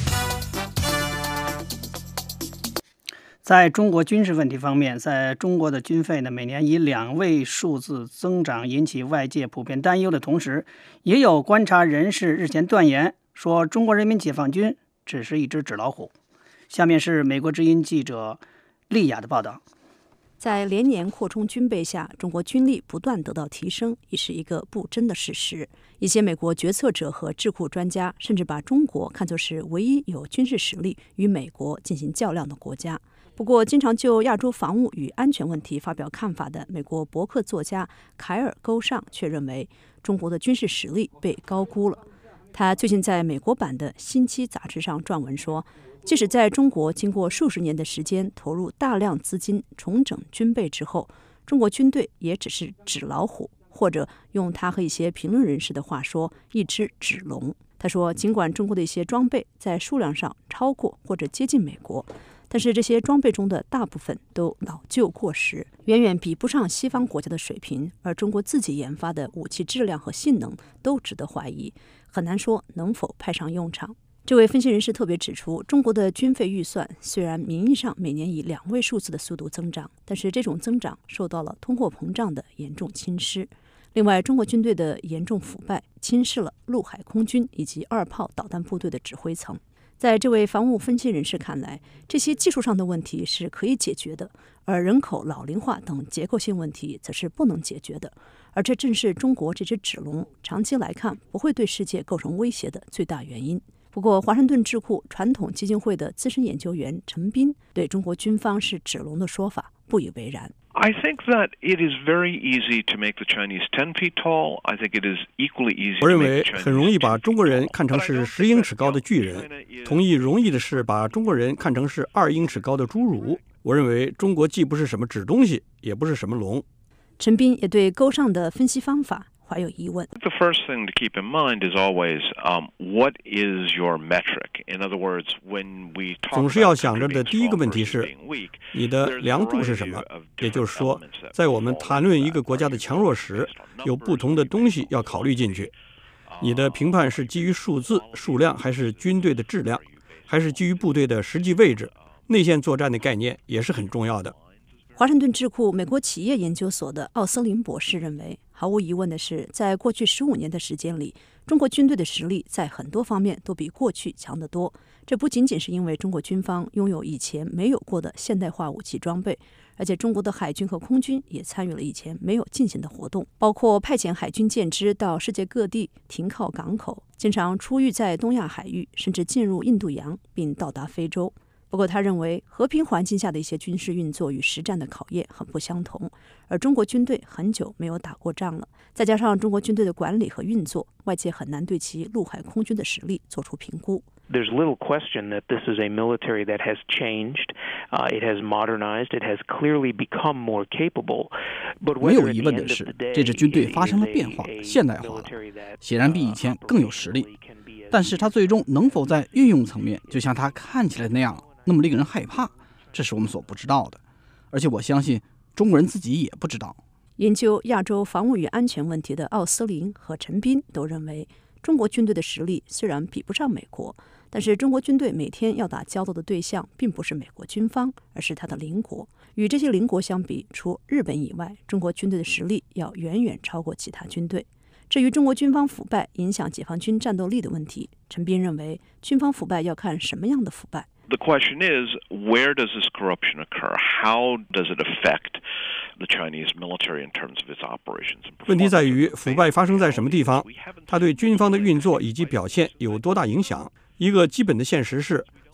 在中国军事问题方面，在中国的军费呢每年以两位数字增长，引起外界普遍担忧的同时，也有观察人士日前断言说，中国人民解放军只是一只纸老虎。下面是美国之音记者丽雅的报道。 在连年扩充军备下，中国军力不断得到提升，已是一个不争的事实。一些美国决策者和智库专家甚至把中国看作是唯一有军事实力与美国进行较量的国家。不过，经常就亚洲防务与安全问题发表看法的美国博客作家凯尔·勾尚却认为，中国的军事实力被高估了。他最近在美国版的《新期》杂志上撰文说，即使在中国经过数十年的时间投入大量资金重整军备之后，中国军队也只是纸老虎，或者用他和一些评论人士的话说，一只纸龙。他说，尽管中国的一些装备在数量上超过或者接近美国，但是这些装备中的大部分都老旧过时，远远比不上西方国家的水平，而中国自己研发的武器质量和性能都值得怀疑，很难说能否派上用场。这位分析人士特别指出，中国的军费预算虽然名义上每年以两位数字的速度增长，但是这种增长受到了通货膨胀的严重侵蚀。另外，中国军队的严重腐败侵蚀了陆海空军以及二炮导弹部队的指挥层。在这位防务分析人士看来，这些技术上的问题是可以解决的，而人口老龄化等结构性问题则是不能解决的。而这正是中国这只纸龙长期来看不会对世界构成威胁的最大原因。不过，华盛顿智库传统基金会的资深研究员陈斌对中国军方是纸龙的说法不以为然。 I think that it is very easy to make the Chinese ten feet tall. I think it is equally easy. 我认为很容易把中国人看成是十英尺高的巨人，同意容易的是把中国人看成是二英尺高的侏儒。我认为中国既不是什么纸东西，也不是什么龙。 陈斌也对勾上的分析方法怀有疑问。 The first thing to keep in mind is always um, what is your metric? In other words, when we talk 总是要想着的第一个问题是，你的量度是什么？也就是说，在我们谈论一个国家的强弱时，有不同的东西要考虑进去。你的评判是基于数字、数量，还是军队的质量，还是基于部队的实际位置？内线作战的概念也是很重要的。 华盛顿智库美国企业研究所的奥斯林博士认为，毫无疑问的是，在过去十五年的时间里，中国军队的实力在很多方面都比过去强得多。这不仅仅是因为中国军方拥有以前没有过的现代化武器装备，而且中国的海军和空军也参与了以前没有进行的活动，包括派遣海军舰只到世界各地停靠港口，经常出狱在东亚海域，甚至进入印度洋并到达非洲。不过他认为，和平环境下的一些军事运作与实战的考验很不相同，而中国军队很久没有打过仗了，再加上中国军队的管理和运作，外界很难对其陆海空军的实力做出评估。 There's little question that this is a military that has changed, uh, it has modernized, it has clearly become more capable. But 没有疑问的是，这支军队发生了变化，现代化了，显然比以前更有实力。但是它最终能否在运用层面，就像它看起来那样，那么令人害怕，这是我们所不知道的。而且我相信中国人自己也不知道。 研究亚洲防务与安全问题的奥斯林和陈斌都认为，中国军队的实力虽然比不上美国，但是中国军队每天要打交道的对象并不是美国军方，而是他的邻国。与这些邻国相比，除日本以外，中国军队的实力要远远超过其他军队。至于中国军方腐败影响解放军战斗力的问题，陈斌认为，军方腐败要看什么样的腐败。 The question is, where does this corruption occur? How does it affect the Chinese military in terms of its operations and performance? 问题在于腐败发生在什么地方，它对军方的运作以及表现有多大影响。一个基本的现实是，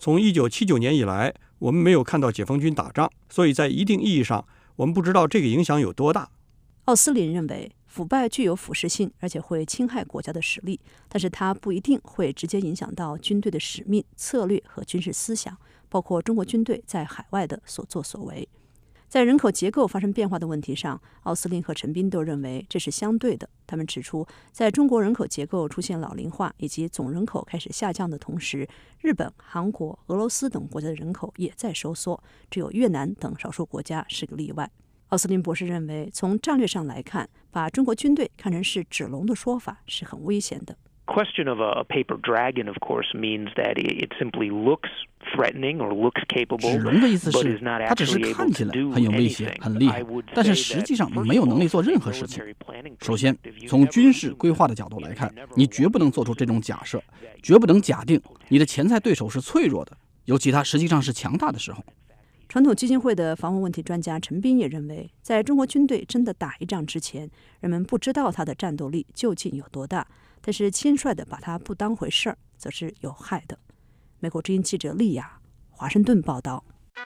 从一九七九年以来，我们没有看到解放军打仗，所以在一定意义上，我们不知道这个影响有多大。 奥斯林认为，腐败具有腐蚀性，而且会侵害国家的实力，但是它不一定会直接影响到军队的使命、策略和军事思想，包括中国军队在海外的所作所为。在人口结构发生变化的问题上，奥斯林和陈斌都认为这是相对的。他们指出，在中国人口结构出现老龄化以及总人口开始下降的同时，日本、韩国、俄罗斯等国家的人口也在收缩，只有越南等少数国家是个例外。奥斯林博士认为，从战略上来看，把中国军队看成是纸龙的说法是很危险的。 Question of a paper dragon, of course, means that it simply looks threatening or looks capable. 纸龙的意思是，它只是看起来很有威胁、很厉害，但是实际上没有能力做任何事情。首先，从军事规划的角度来看，你绝不能做出这种假设，绝不能假定你的潜在对手是脆弱的，尤其他实际上是强大的时候。 传统基金会的防务问题专家陈斌也认为，在中国军队真的打一仗之前，人们不知道它的战斗力究竟有多大，但是轻率地把它不当回事儿，则是有害的。美国之音记者丽亚，华盛顿报道。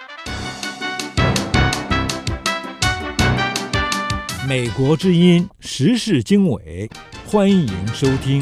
美国之音时事经纬，欢迎收听。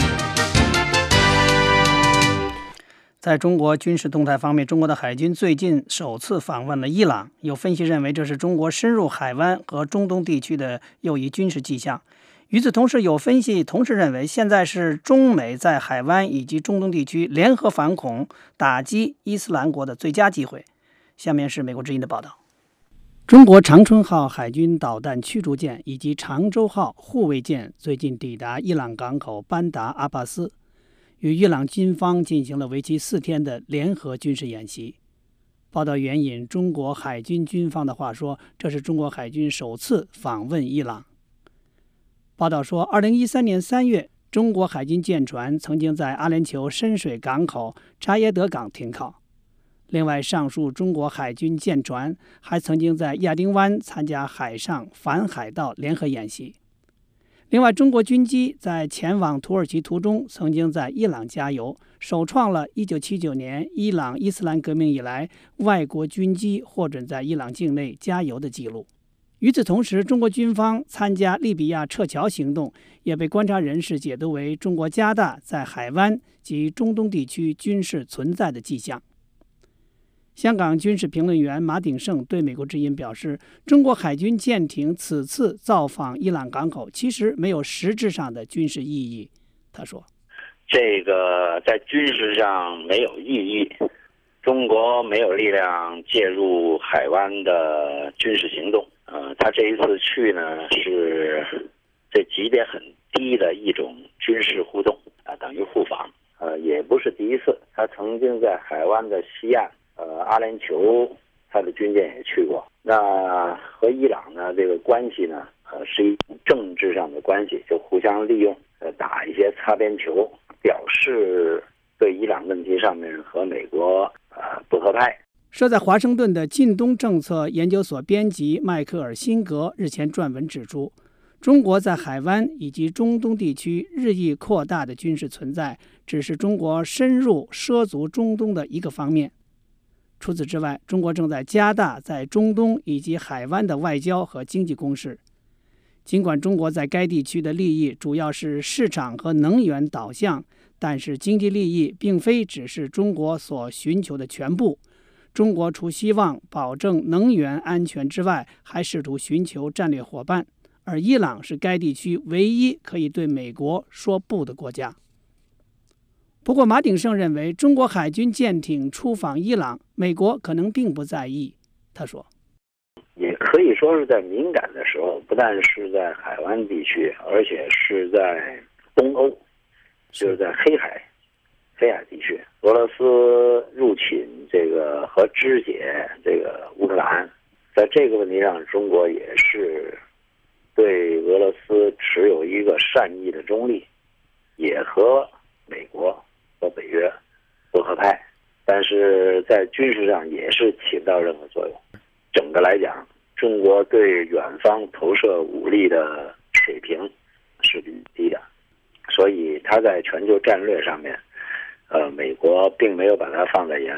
在中国军事动态方面，中国的海军最近首次访问了伊朗。有分析认为，这是中国深入海湾和中东地区的又一军事迹象。与此同时，有分析同时认为，现在是中美在海湾以及中东地区联合反恐、打击伊斯兰国的最佳机会。下面是美国之音的报道。中国长春号海军导弹驱逐舰以及长舟号护卫舰最近抵达伊朗港口班达阿巴斯，与伊朗军方进行了为期四天的联合军事演习。报道援引中国海军军方的话说，这是中国海军首次访问伊朗。报道说，二零一三年三月，中国海军舰船曾经在阿联酋深水港口扎耶德港停靠。另外，上述中国海军舰船还曾经在亚丁湾参加海上反海盗联合演习。另外，中国军机在前往土耳其途中曾经在伊朗加油，首创了一九七九年伊朗伊斯兰革命以来外国军机获准在伊朗境内加油的记录。与此同时，中国军方参加利比亚撤侨行动也被观察人士解读为中国加大在海湾及中东地区军事存在的迹象。香港军事评论员马鼎盛对美国之音表示，中国海军舰艇此次造访伊朗港口其实没有实质上的军事意义。他说， 这个在军事上没有意义，中国没有力量介入海湾的军事行动。呃，他这一次去呢，是这级别很低的一种军事互动啊，等于互访。呃，也不是第一次，他曾经在海湾的西岸，呃，阿联酋，他的军舰也去过。那和伊朗呢，这个关系呢，呃，是一种政治上的关系，就互相利用，呃，打一些擦边球，表示对伊朗问题上面和美国呃不合拍。 设在华盛顿的近东政策研究所编辑迈克尔·辛格日前撰文指出，中国在海湾以及中东地区日益扩大的军事存在，只是中国深入涉足中东的一个方面。除此之外，中国正在加大在中东以及海湾的外交和经济攻势。尽管中国在该地区的利益主要是市场和能源导向，但是经济利益并非只是中国所寻求的全部。中国除希望保证能源安全之外，还试图寻求战略伙伴，而伊朗是该地区唯一可以对美国说不的国家。不过，马鼎盛认为，中国海军舰艇出访伊朗，美国可能并不在意。他说， 也可以说是在敏感的时候，不但是在海湾地区，而且是在东欧，就是在黑海黑海地区，俄罗斯入侵这个和肢解这个乌克兰，在这个问题上，中国也是对俄罗斯持有一个善意的中立，也和美国和北约不合拍，但是在军事上也是起不到任何作用。整个来讲，中国对远方投射武力的水平是比较低的，所以它在全球战略上面，呃，美国并没有把它放在眼里。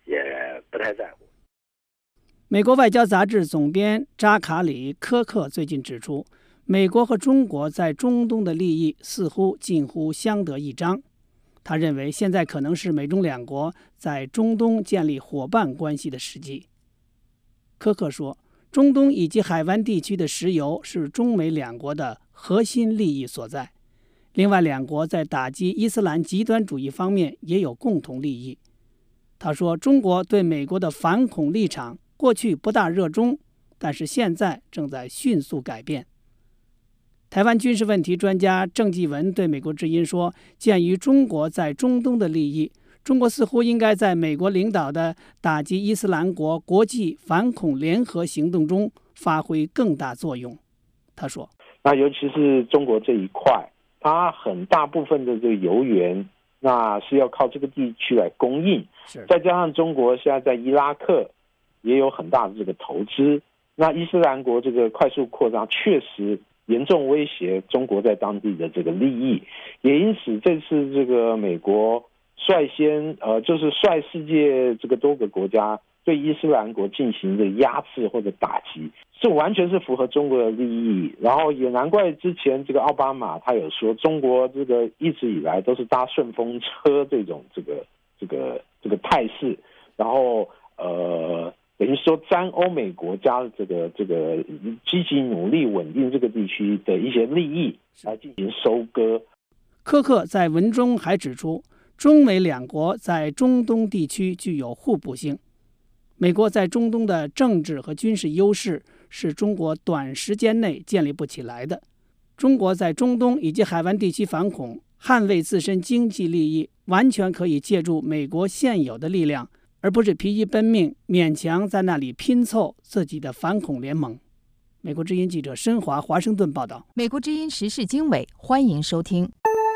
也不太在乎。 美国外交杂志总编扎卡里·科克最近指出，美国和中国在中东的利益似乎近乎相得益彰。他认为现在可能是美中两国在中东建立伙伴关系的时机。科克说，中东以及海湾地区的石油是中美两国的核心利益所在。另外，两国在打击伊斯兰极端主义方面也有共同利益。他说，中国对美国的反恐立场过去不大热衷，但是现在正在迅速改变。台湾军事问题专家郑继文对美国之音说，鉴于中国在中东的利益，中国似乎应该在美国领导的打击伊斯兰国国际反恐联合行动中发挥更大作用。他说， 那尤其是中国这一块，它很大部分的这个油源那是要靠这个地区来供应，再加上中国现在在伊拉克也有很大的这个投资，那伊斯兰国这个快速扩张确实严重威胁中国在当地的这个利益，也因此这次这个美国率先呃就是率世界这个多个国家对伊斯兰国进行的压制或者打击，这完全是符合中国的利益。然后也难怪之前这个奥巴马他有说，中国这个一直以来都是搭顺风车这种这个这个这个态势，然后呃等于说沾欧美国家的这个这个积极努力稳定这个地区的一些利益来进行收割。 科克在文中还指出，中美两国在中东地区具有互补性。美国在中东的政治和军事优势是中国短时间内建立不起来的。中国在中东以及海湾地区反恐、捍卫自身经济利益，完全可以借助美国现有的力量，而不是疲于奔命，勉强在那里拼凑自己的反恐联盟。美国之音记者申华华盛顿报道。 美国之音时事经纬，欢迎收听。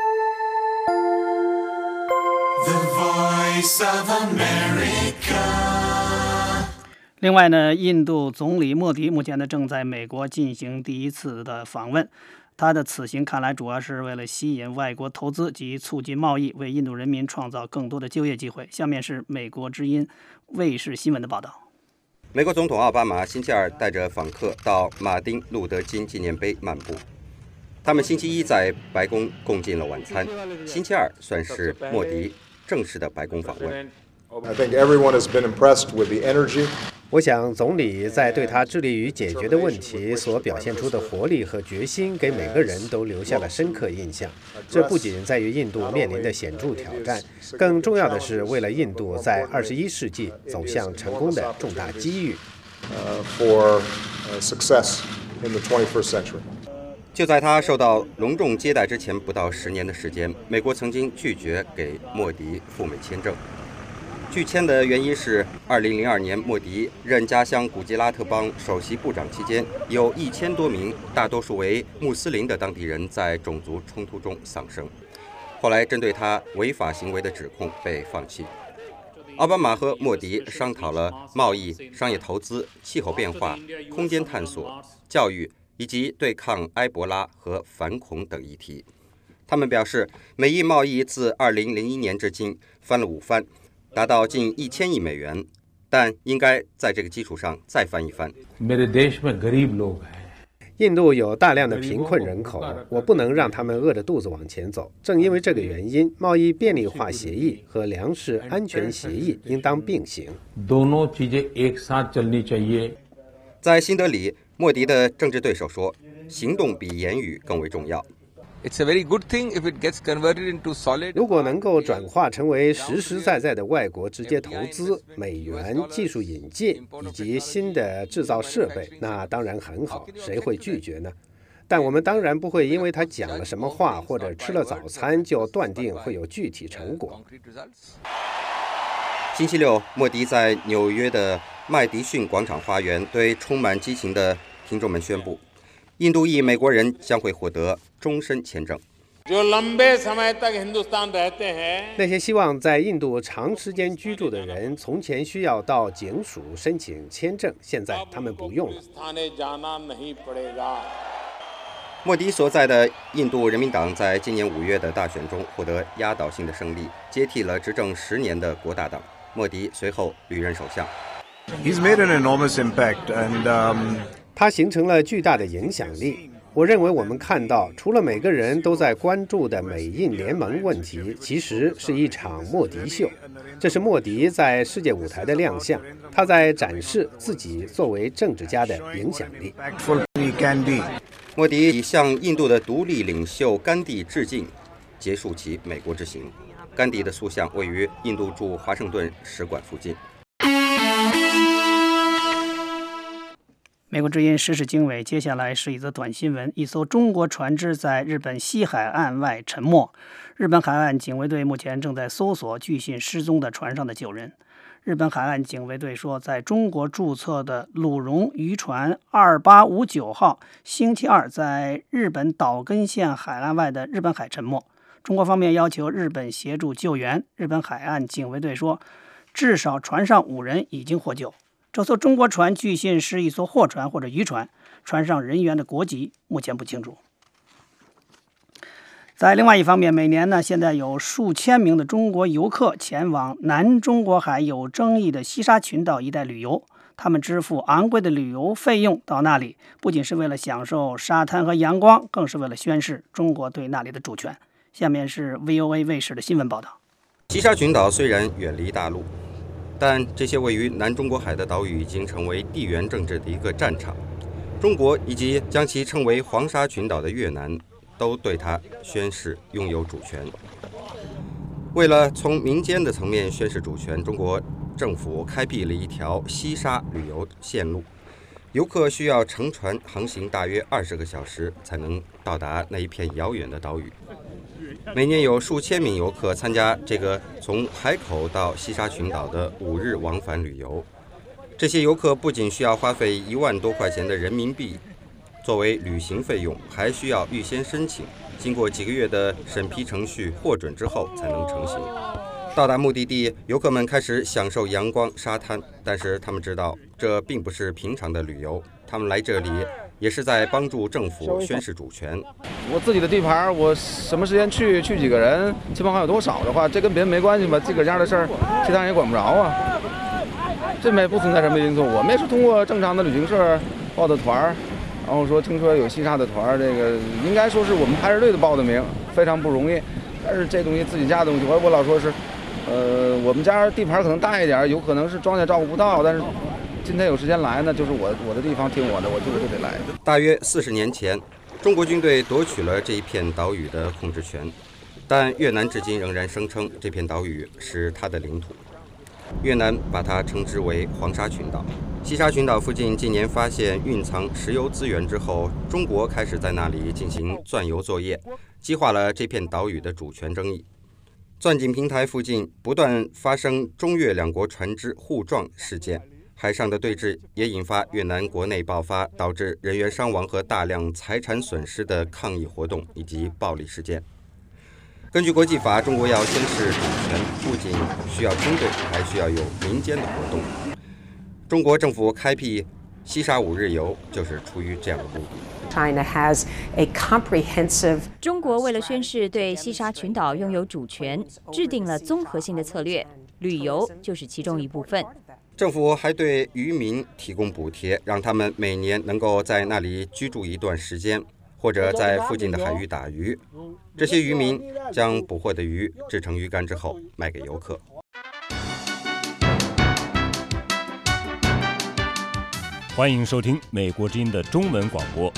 The Voice of America。 另外呢，印度总理莫迪目前呢正在美国进行第一次的访问，他的此行看来主要是为了吸引外国投资及促进贸易，为印度人民创造更多的就业机会。下面是美国之音卫视新闻的报道。 美国总统奥巴马星期二带着访客到马丁路德金纪念碑漫步，他们星期一在白宫共进了晚餐，星期二算是莫迪正式的白宫访问。 I think everyone has been impressed with the energy. 我想总理在对他致力于解决的问题所表现出的活力和决心，给每个人都留下了深刻印象。这不仅在于印度面临的显著挑战，更重要的是为了印度在二十一世纪走向成功的重大机遇。 For success in the twenty-first century. 就在他受到隆重接待之前不到十年的时间，美国曾经拒绝给莫迪赴美签证。拒签的原因是，二零零二年莫迪任家乡古吉拉特邦首席部长期间，有一千多名大多数为穆斯林的当地人在种族冲突中丧生。后来，针对他违法行为的指控被放弃。奥巴马和莫迪商讨了贸易、商业投资、气候变化、空间探索、教育以及对抗埃博拉和反恐等议题。他们表示，美印贸易自二零零一年至今翻了五番，达到近一千亿美元，但应该在这个基础上再翻一番。 印度有大量的贫困人口，我不能让他们饿着肚子往前走。正因为这个原因，贸易便利化协议和粮食安全协议应当并行。 在新德里，莫迪的政治对手说，行动比言语更为重要。 如果能够转化成为实实在在的外国直接投资、美元、技术引进以及新的制造设备，那当然很好，谁会拒绝呢？但我们当然不会因为他讲了什么话或者吃了早餐就断定会有具体成果。 星期六，莫迪在纽约的麦迪逊广场花园对充满激情的听众们宣布，印度裔美国人将会获得终身签证。 那些希望在印度长时间居住的人，从前需要到警署申请签证，现在他们不用了。 莫迪所在的印度人民党在今年五月的大选中获得压倒性的胜利，接替了执政十年的国大党。 莫迪随后履任首相。 He's made an enormous impact, and um, 他形成了巨大的影响力。我认为我们看到，除了每个人都在关注的美印联盟问题，其实是一场莫迪秀。这是莫迪在世界舞台的亮相，他在展示自己作为政治家的影响力。 莫迪已向印度的独立领袖甘地致敬，结束其美国之行。甘地的塑像位于印度驻华盛顿使馆附近。 美国之音时事经纬，接下来是一则短新闻：一艘中国船只在日本西海岸外沉没。日本海岸警卫队目前正在搜索据信失踪的船上的九人。日本海岸警卫队说，在中国注册的鲁荣渔船二八五九号星期二在日本岛根县海岸外的日本海沉没。中国方面要求日本协助救援。日本海岸警卫队说，至少船上五人已经获救。这艘中国船据信是一艘货船或者渔船，船上人员的国籍目前不清楚。在另外一方面，每年呢，现在有数千名的中国游客前往南中国海有争议的西沙群岛一带旅游，他们支付昂贵的旅游费用到那里，不仅是为了享受沙滩和阳光，更是为了宣示中国对那里的主权。下面是 V O A 卫视的新闻报道。 西沙群岛虽然远离大陆，但这些位于南中国海的岛屿已经成为地缘政治的一个战场。中国以及将其称为黄沙群岛的越南都对它宣示拥有主权。为了从民间的层面宣示主权，中国政府开辟了一条西沙旅游线路，游客需要乘船航行大约二十个小时才能到达那一片遥远的岛屿。每年有数千名游客参加这个从海口到西沙群岛的五日往返旅游。这些游客不仅需要花费一万多块钱的人民币作为旅行费用，还需要预先申请，经过几个月的审批程序获准之后才能成行。到达目的地，游客们开始享受阳光沙滩，但是他们知道这并不是平常的旅游，他们来这里也是在帮助政府宣示主权。 我自己的地盘，我什么时间去，去几个人，亲朋好友多少的话，这跟别人没关系吧？自个儿家的事儿，其他人也管不着啊。这没不存在什么因素，我们也是通过正常的旅行社报的团，然后说听说有西沙的团，这个应该说是我们排着队的报的名，非常不容易。但是这东西自己家的东西，我我老说是，呃，我们家地盘可能大一点，有可能是庄稼照顾不到，但是今天有时间来呢，就是我我的地方听我的，我就就得来。 大约四十年前，中国军队夺取了这一片岛屿的控制权，但越南至今仍然声称这片岛屿是它的领土。越南把它称之为黄沙群岛。西沙群岛附近近年发现蕴藏石油资源之后，中国开始在那里进行钻油作业，激化了这片岛屿的主权争议。钻井平台附近不断发生中越两国船只互撞事件，海上的对峙也引发越南国内爆发导致人员伤亡和大量财产损失的抗议活动以及暴力事件。根据国际法，中国要宣示主权，不仅需要军队，还需要有民间的活动。中国政府开辟西沙五日游，就是出于这样的目的。 China has a comprehensive 中国为了宣示对西沙群岛拥有主权，制定了综合性的策略，旅游就是其中一部分。 政府还对渔民提供补贴，让他们每年能够在那里居住一段时间，或者在附近的海域打鱼。这些渔民将捕获的鱼制成鱼干之后卖给游客。 欢迎收听美国之音的中文广播。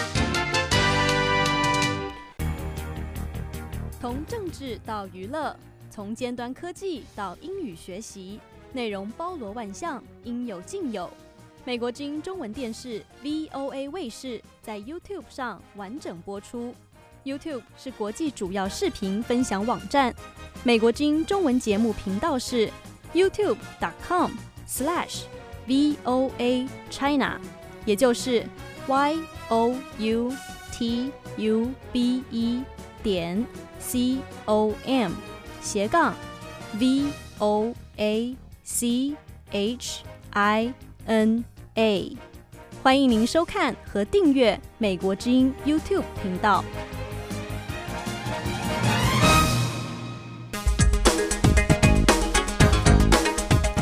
从政治到娱乐，从尖端科技到英语学习，内容包罗万象，应有尽有。美国之音中文电视 V O A 卫视在 YouTube 上完整播出。YouTube 是国际主要视频分享网站。美国之音中文节目频道是 YouTube dot com slash V O A China， 也就是 Y O U T U B E 点 C O M 斜杠 V O A C H I N A。 欢迎您收看和订阅美国之音 YouTube 频道。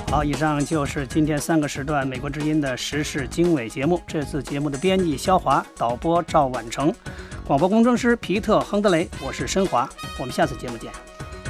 好，以上就是今天三个时段美国之音的时事经纬节目。这次节目的编辑肖华，导播赵婉成，广播工程师皮特·亨德雷，我是申华，我们下次节目见。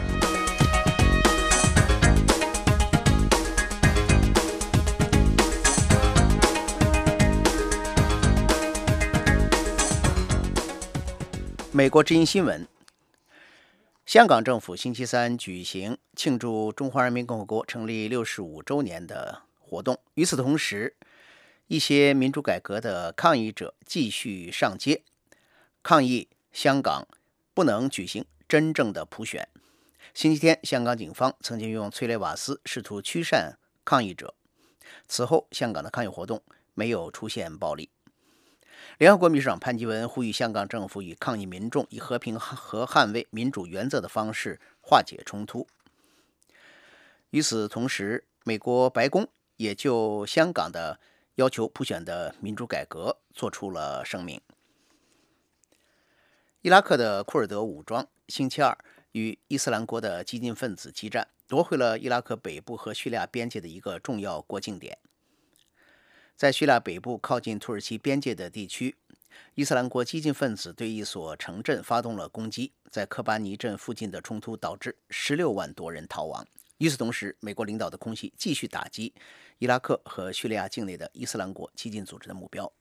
美国之音新闻。香港政府星期三举行庆祝中华人民共和国成立六十五周年的活动。与此同时，一些民主改革的抗议者继续上街，抗议香港不能举行真正的普选。星期天，香港警方曾经用催泪瓦斯试图驱散抗议者，此后香港的抗议活动没有出现暴力。联合国秘书长潘基文呼吁香港政府与抗议民众以和平和捍卫民主原则的方式化解冲突。与此同时，美国白宫也就香港的要求普选的民主改革做出了声明。伊拉克的库尔德武装星期二与伊斯兰国的激进分子激战，夺回了伊拉克北部和叙利亚边界的一个重要国境点。在叙利亚北部靠近土耳其边界的地区，伊斯兰国激进分子对一所城镇发动了攻击，在科巴尼镇附近的冲突导致十六万多人逃亡。与此同时，美国领导的空袭继续打击伊拉克和叙利亚境内的伊斯兰国激进组织的目标。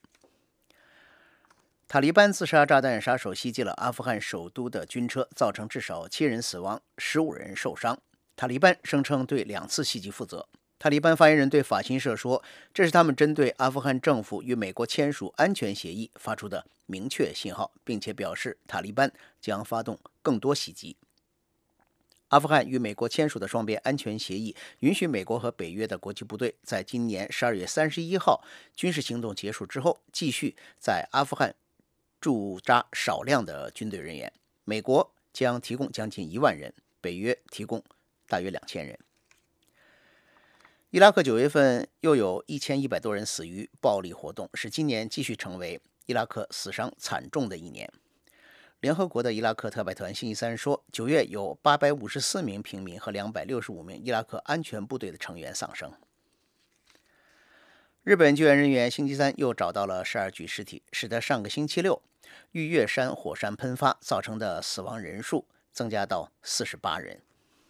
塔利班自杀炸弹杀手袭击了阿富汗首都的军车，造成至少七人死亡，十五人受伤。塔利班声称对两次袭击负责。塔利班发言人对法新社说，这是他们针对阿富汗政府与美国签署安全协议发出的明确信号，并且表示塔利班将发动更多袭击。阿富汗与美国签署的双边安全协议允许美国和北约的国际部队在今年十二月三十一号军事行动结束之后，继续在阿富汗驻扎少量的军队人员。美国将提供将近一万人，北约提供大约两千人。伊拉克九月份又有一千一百多人死于暴力活动，使今年继续成为伊拉克死伤惨重的一年。联合国的伊拉克特派团星期三说，九月有八百五十四名平民和两百六十五名伊拉克安全部队的成员丧生。日本救援人员星期三又找到了十二具尸体，使得上个星期六玉月山火山喷发造成的死亡人数增加到四十八人。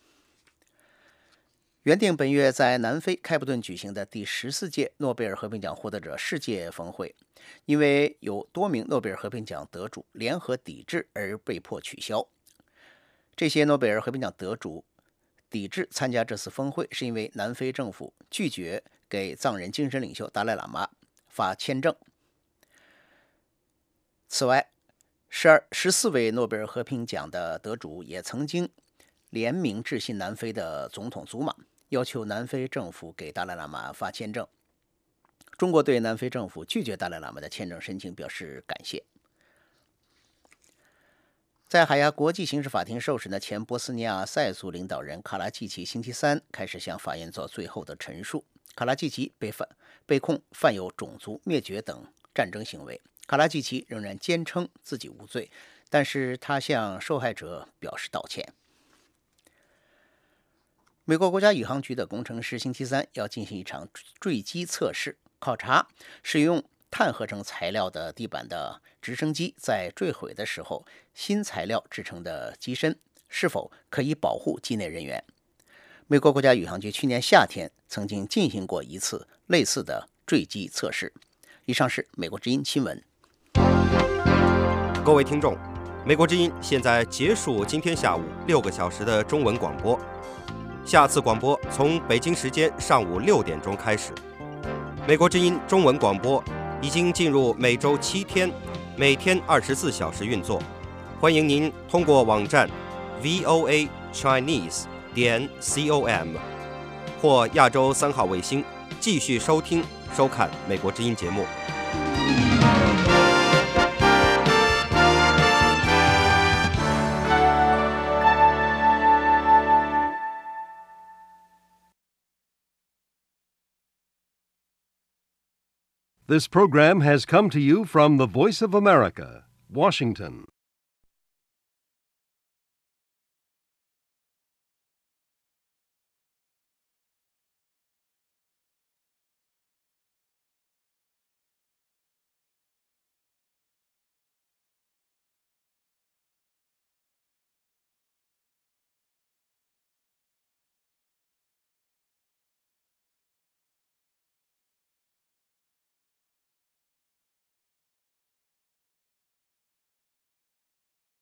原定本月在南非开普敦举行的第十四届诺贝尔和平奖获得者世界峰会，因为有多名诺贝尔和平奖得主联合抵制而被迫取消。这些诺贝尔和平奖得主抵制参加这次峰会，是因为南非政府拒绝给藏人精神领袖达赖喇嘛发签证。此外，十四位诺贝尔和平奖的得主也曾经联名致信南非的总统祖马，要求南非政府给达赖喇嘛发签证。中国对南非政府拒绝达赖喇嘛的签证申请表示感谢。在海牙国际刑事法庭受审的前波斯尼亚塞族领导人卡拉季奇星期三开始向法院做最后的陈述。卡拉季奇被犯被控犯有种族灭绝等战争行为。卡拉季奇仍然坚称自己无罪，但是他向受害者表示道歉。美国国家宇航局的工程师星期三要进行一场坠机测试，考察使用碳合成材料的地板的直升机在坠毁的时候，新材料制成的机身是否可以保护机内人员。美国国家宇航局去年夏天曾经进行过一次类似的坠机测试。以上是美国之音新闻。 各位听众，美国之音现在结束今天下午六个小时的中文广播，下次广播从北京时间上午六点钟开始。美国之音中文广播已经进入每周七天，每天二十四小时运作。欢迎您通过网站 v o a chinese 点 com 或亚洲三号卫星继续收听收看美国之音节目。 This program has come to you from the Voice of America, Washington.